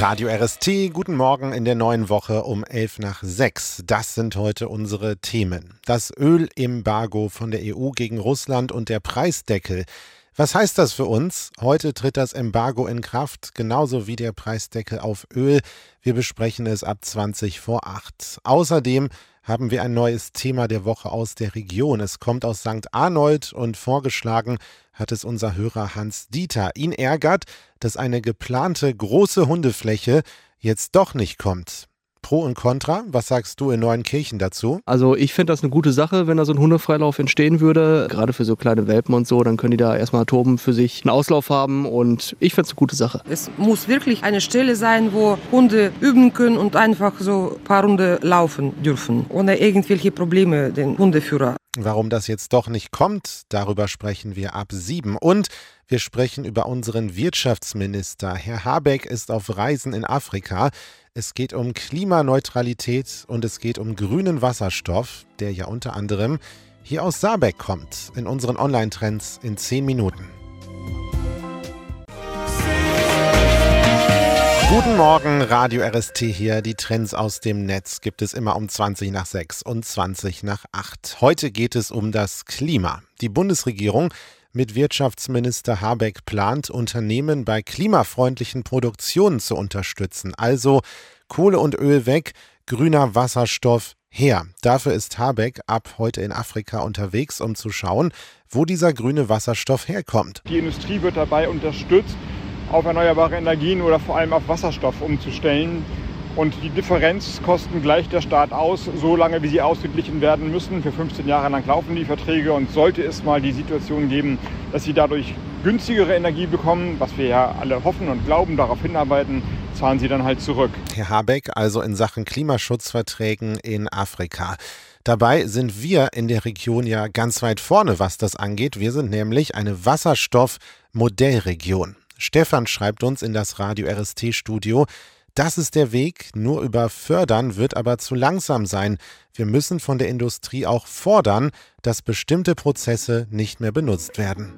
Radio RST, guten Morgen in der neuen Woche um 5:11. Das sind heute unsere Themen. Das Ölembargo von der EU gegen Russland und der Preisdeckel. Was heißt das für uns? Heute tritt das Embargo in Kraft, genauso wie der Preisdeckel auf Öl. Wir besprechen es ab 8:20. Außerdem haben wir ein neues Thema der Woche aus der Region. Es kommt aus St. Arnold und vorgeschlagen hat es unser Hörer Hans Dieter. Ihn ärgert, dass eine geplante große Hundefläche jetzt doch nicht kommt. Pro und Contra, was sagst du in Neuenkirchen dazu? Also ich finde das eine gute Sache, wenn da so ein Hundefreilauf entstehen würde. Gerade für so kleine Welpen und so, dann können die da erstmal toben, für sich einen Auslauf haben und ich finde es eine gute Sache. Es muss wirklich eine Stelle sein, wo Hunde üben können und einfach so ein paar Runden laufen dürfen, ohne irgendwelche Probleme den Hundeführer. Warum das jetzt doch nicht kommt, darüber sprechen wir ab 7. Und wir sprechen über unseren Wirtschaftsminister. Herr Habeck ist auf Reisen in Afrika. Es geht um Klimaneutralität und es geht um grünen Wasserstoff, der ja unter anderem hier aus Saarbeck kommt, in unseren Online-Trends in 10 Minuten. Guten Morgen, Radio RST hier. Die Trends aus dem Netz gibt es immer um 6:20 und 8:20. Heute geht es um das Klima. Die Bundesregierung mit Wirtschaftsminister Habeck plant, Unternehmen bei klimafreundlichen Produktionen zu unterstützen. Also Kohle und Öl weg, grüner Wasserstoff her. Dafür ist Habeck ab heute in Afrika unterwegs, um zu schauen, wo dieser grüne Wasserstoff herkommt. Die Industrie wird dabei unterstützt, auf erneuerbare Energien oder vor allem auf Wasserstoff umzustellen. Und die Differenzkosten gleicht der Staat aus, so lange wie sie ausgeglichen werden müssen. Für 15 Jahre lang laufen die Verträge und sollte es mal die Situation geben, dass sie dadurch günstigere Energie bekommen, was wir ja alle hoffen und glauben, darauf hinarbeiten, zahlen sie dann halt zurück. Herr Habeck also in Sachen Klimaschutzverträgen in Afrika. Dabei sind wir in der Region ja ganz weit vorne, was das angeht. Wir sind nämlich eine Wasserstoff-Modellregion. Stefan schreibt uns in das Radio RST-Studio, das ist der Weg, nur über Fördern wird aber zu langsam sein. Wir müssen von der Industrie auch fordern, dass bestimmte Prozesse nicht mehr benutzt werden.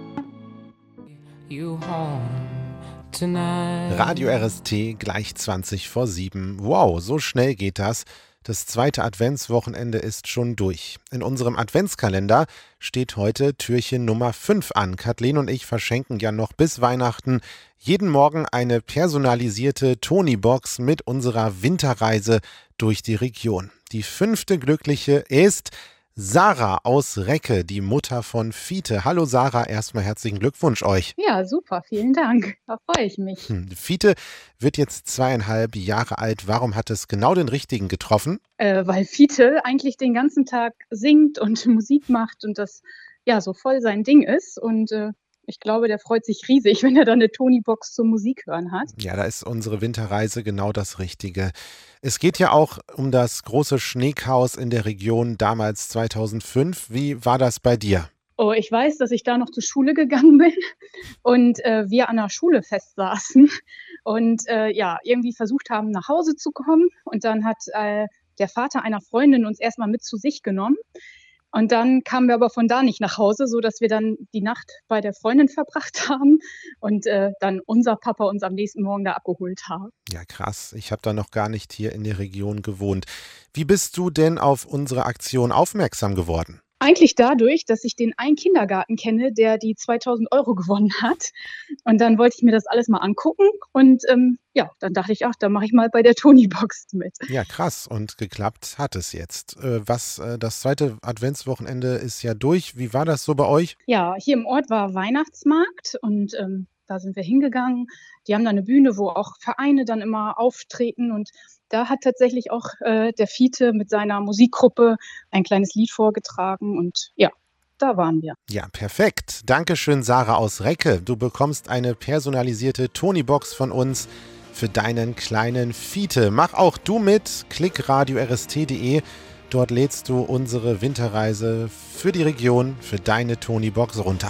Radio RST gleich 7:20. Wow, so schnell geht das. Das zweite Adventswochenende ist schon durch. In unserem Adventskalender steht heute Türchen Nummer 5 an. Kathleen und ich verschenken ja noch bis Weihnachten jeden Morgen eine personalisierte Tony-Box mit unserer Winterreise durch die Region. Die 5. Glückliche ist Sarah aus Recke, die Mutter von Fiete. Hallo Sarah, erstmal herzlichen Glückwunsch euch. Ja, super, vielen Dank. Da freue ich mich. Fiete wird jetzt 2,5 Jahre alt. Warum hat es genau den richtigen getroffen? Weil Fiete eigentlich den ganzen Tag singt und Musik macht und das ja so voll sein Ding ist. Und ich glaube, der freut sich riesig, wenn er dann eine Tony-Box zum Musik hören hat. Ja, da ist unsere Winterreise genau das Richtige. Es geht ja auch um das große Schneechaos in der Region damals 2005. Wie war das bei dir? Oh, ich weiß, dass ich da noch zur Schule gegangen bin und wir an der Schule festsaßen und irgendwie versucht haben, nach Hause zu kommen. Und dann hat der Vater einer Freundin uns erstmal mit zu sich genommen. Und dann kamen wir aber von da nicht nach Hause, sodass wir dann die Nacht bei der Freundin verbracht haben und dann unser Papa uns am nächsten Morgen da abgeholt haben. Ja, krass. Ich habe da noch gar nicht hier in der Region gewohnt. Wie bist du denn auf unsere Aktion aufmerksam geworden? Eigentlich dadurch, dass ich den einen Kindergarten kenne, der die 2.000 € gewonnen hat. Und dann wollte ich mir das alles mal angucken. Und dann dachte ich, dann mache ich mal bei der Tony-Box mit. Ja, krass. Und geklappt hat es jetzt. Das zweite Adventswochenende ist ja durch. Wie war das so bei euch? Ja, hier im Ort war Weihnachtsmarkt und da sind wir hingegangen. Die haben da eine Bühne, wo auch Vereine dann immer auftreten. Und da hat tatsächlich auch der Fiete mit seiner Musikgruppe ein kleines Lied vorgetragen. Und ja, da waren wir. Ja, perfekt. Dankeschön, Sarah aus Recke. Du bekommst eine personalisierte Tony-Box von uns für deinen kleinen Fiete. Mach auch du mit. Klick radiorst.de. Dort lädst du unsere Winterreise für die Region, für deine Tony-Box runter.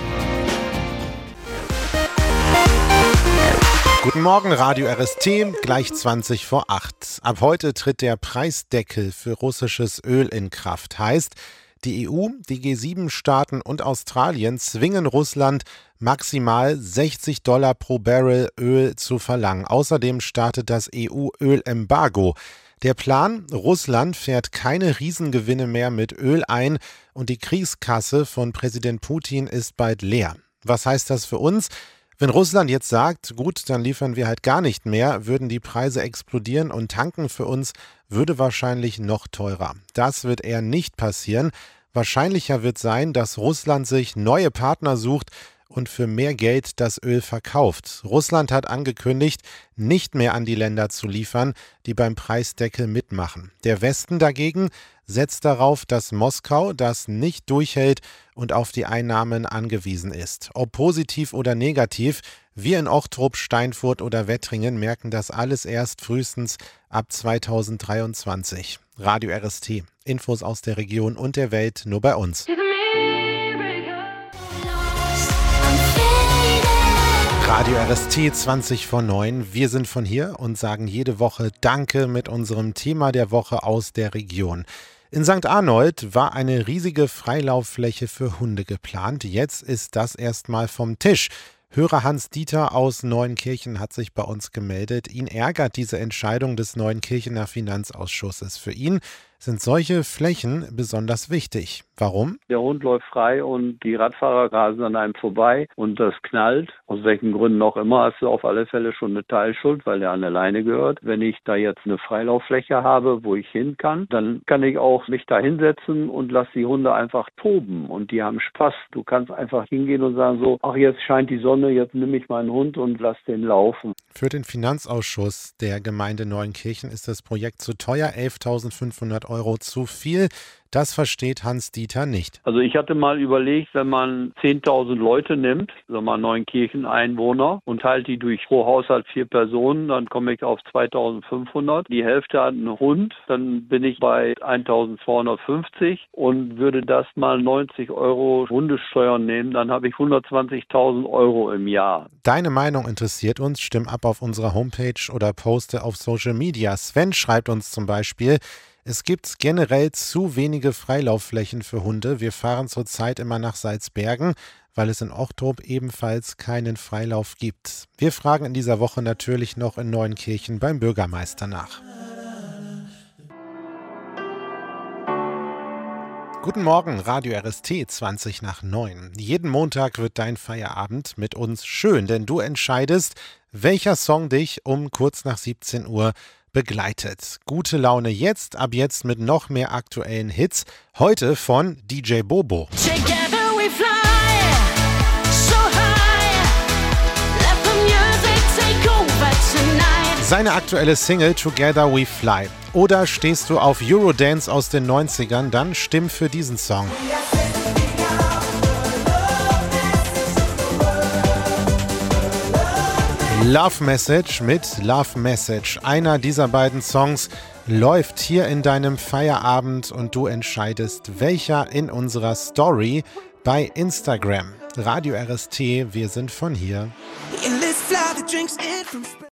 Guten Morgen, Radio RST, gleich 8:20. Ab heute tritt der Preisdeckel für russisches Öl in Kraft. Heißt, Die EU, die G7-Staaten und Australien zwingen Russland, maximal $60 pro Barrel Öl zu verlangen. Außerdem startet das EU-Ölembargo. Der Plan: Russland fährt keine Riesengewinne mehr mit Öl ein und die Kriegskasse von Präsident Putin ist bald leer. Was heißt das für uns? Wenn Russland jetzt sagt, gut, dann liefern wir halt gar nicht mehr, würden die Preise explodieren und tanken für uns würde wahrscheinlich noch teurer. Das wird eher nicht passieren. Wahrscheinlicher wird sein, dass Russland sich neue Partner sucht und für mehr Geld das Öl verkauft. Russland hat angekündigt, nicht mehr an die Länder zu liefern, die beim Preisdeckel mitmachen. Der Westen dagegen setzt darauf, dass Moskau das nicht durchhält und auf die Einnahmen angewiesen ist. Ob positiv oder negativ, wir in Ochtrup, Steinfurt oder Wettringen merken das alles erst frühestens ab 2023. Radio RST. Infos aus der Region und der Welt nur bei uns. Radio RST 20 vor 9. Wir sind von hier und sagen jede Woche Danke mit unserem Thema der Woche aus der Region. In St. Arnold war eine riesige Freilauffläche für Hunde geplant. Jetzt ist das erstmal vom Tisch. Hörer Hans-Dieter aus Neuenkirchen hat sich bei uns gemeldet. Ihn ärgert diese Entscheidung des Neuenkirchener Finanzausschusses. Für ihn sind solche Flächen besonders wichtig. Warum? Der Hund läuft frei und die Radfahrer rasen an einem vorbei und das knallt. Aus welchen Gründen auch immer, hast du auf alle Fälle schon eine Teilschuld, weil der an der Leine gehört. Wenn ich da jetzt eine Freilauffläche habe, wo ich hin kann, dann kann ich auch mich da hinsetzen und lasse die Hunde einfach toben und die haben Spaß. Du kannst einfach hingehen und sagen so, ach, jetzt scheint die Sonne, jetzt nehme ich meinen Hund und lass den laufen. Für den Finanzausschuss der Gemeinde Neuenkirchen ist das Projekt zu teuer, 11.500 Euro zu viel. Das versteht Hans-Dieter nicht. Also ich hatte mal überlegt, wenn man 10.000 Leute nimmt, sagen wir mal Neuenkirchen Einwohner und teilt die durch pro Haushalt 4 Personen, dann komme ich auf 2.500. Die Hälfte hat einen Hund, dann bin ich bei 1.250 und würde das mal 90 Euro Hundesteuern nehmen, dann habe ich 120.000 Euro im Jahr. Deine Meinung interessiert uns, stimm ab auf unserer Homepage oder poste auf Social Media. Sven schreibt uns zum Beispiel: Es gibt generell zu wenige Freilaufflächen für Hunde. Wir fahren zurzeit immer nach Salzbergen, weil es in Ochtrup ebenfalls keinen Freilauf gibt. Wir fragen in dieser Woche natürlich noch in Neuenkirchen beim Bürgermeister nach. Guten Morgen, Radio RST 20 nach 9. Jeden Montag wird dein Feierabend mit uns schön, denn du entscheidest, welcher Song dich um kurz nach 17 Uhr begleitet. Gute Laune jetzt, ab jetzt mit noch mehr aktuellen Hits. Heute von DJ Bobo. Together we fly so high. Let the music take over tonight. Seine aktuelle Single Together We Fly. Oder stehst du auf Eurodance aus den 90ern, dann stimm für diesen Song. Love Message mit Love Message. Einer dieser beiden Songs läuft hier in deinem Feierabend und du entscheidest, welcher in unserer Story bei Instagram. Radio RST, wir sind von hier.